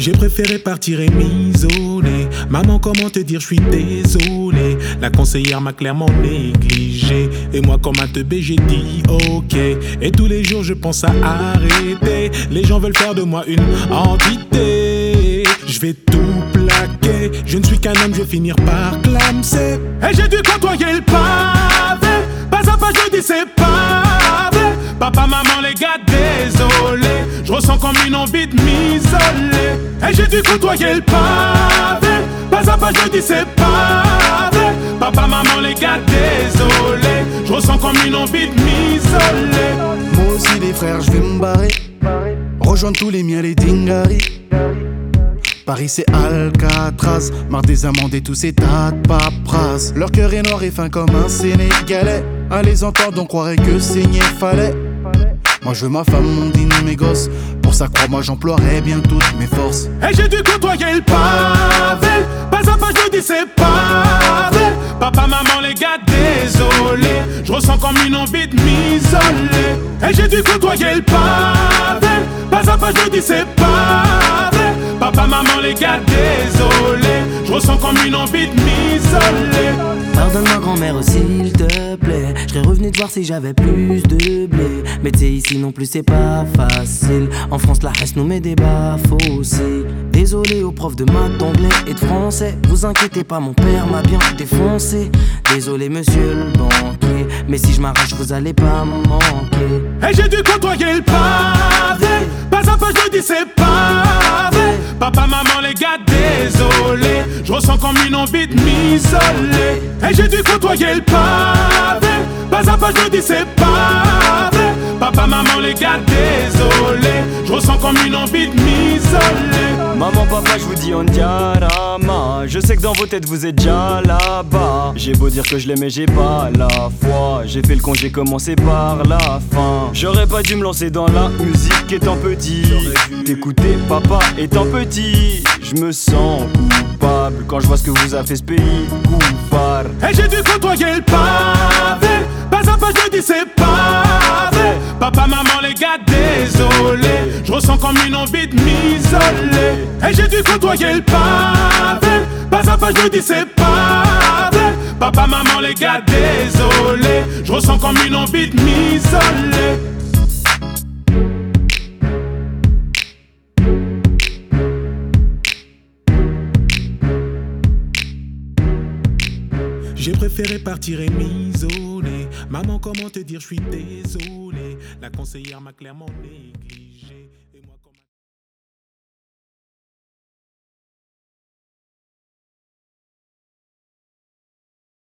J'ai préféré partir et m'isoler. Maman, comment te dire, je suis désolé. La conseillère m'a clairement négligé. Et moi, comme un teubé, j'ai dit ok. Et tous les jours, je pense à arrêter. Les gens veulent faire de moi une entité. Je vais tout plaquer. Je ne suis qu'un homme, je vais finir par clamser. Et j'ai dû côtoyer le pavé. Pas à pas, je dis c'est pavé. Papa, maman, les gars, désolé. Je ressens comme une envie de m'isoler. Et j'ai dû côtoyer le pavé. Pas à pas, je dis c'est pavé. Papa, maman, les gars, désolé. Je ressens comme une envie de m'isoler. Moi aussi les frères, je vais me barrer. Rejoindre tous les miens, les dingaris. Paris c'est Alcatraz, marre des amendes et tous ces tas de paperasses. Leur cœur est noir et fin comme un Sénégalais. À les entendre on croirait que saigner fallait. Moi je veux ma femme, mon dîner, mes gosses. Pour ça crois-moi j'emploierai bien toutes mes forces. Et j'ai dû côtoyer le pavé. Pas à pas je dis c'est pavé. Papa, maman, les gars, désolé. Je ressens comme une envie de m'isoler. Et j'ai dû côtoyer le pavé. Pas à pas je dis c'est pavé. Papa, maman, les gars, désolé. Je ressens comme une envie de m'isoler. Pardonne-moi grand-mère s'il te plaît. Je serais revenu te voir si j'avais plus de blé. Mais t'sais ici non plus c'est pas facile. En France la haine nous met des baffes aussi. Désolé aux profs de maths, d'anglais et de français. Vous inquiétez pas, mon père m'a bien défoncé. Désolé monsieur le banquier, mais si je m'arrache vous allez pas me manquer. Et j'ai dû côtoyer le pavé. Pas à pas je dis c'est pavé. Papa, maman, les gars, désolé. Je ressens comme une envie de m'isoler. Et j'ai dû côtoyer le pavé. Pas à pas je dis c'est pavé. Papa, maman, les gars, désolé. Je ressens comme une envie de m'isoler. Maman, papa, je vous dis on diarama. Je sais que dans vos têtes vous êtes déjà là-bas. J'ai beau dire que je l'aimais, j'ai pas la foi. J'ai fait le con, j'ai commencé par la fin. J'aurais pas dû me lancer dans la musique étant petit. T'écouter papa étant petit. Je me sens coupable quand je vois ce que vous a fait ce pays coupable. Et j'ai dû côtoyer le pavé. Pas à pas je dis c'est pavé. Papa, maman, les gars, désolé. Je ressens comme une envie de m'isoler. Et j'ai dû côtoyer le pavé. Pas à pas je dis c'est pavé. Papa, maman, les gars, désolé. Je ressens comme une envie de m'isoler. J'ai préféré partir et m'isoler. Maman, comment te dire, je suis désolé. La conseillère m'a clairement négligé.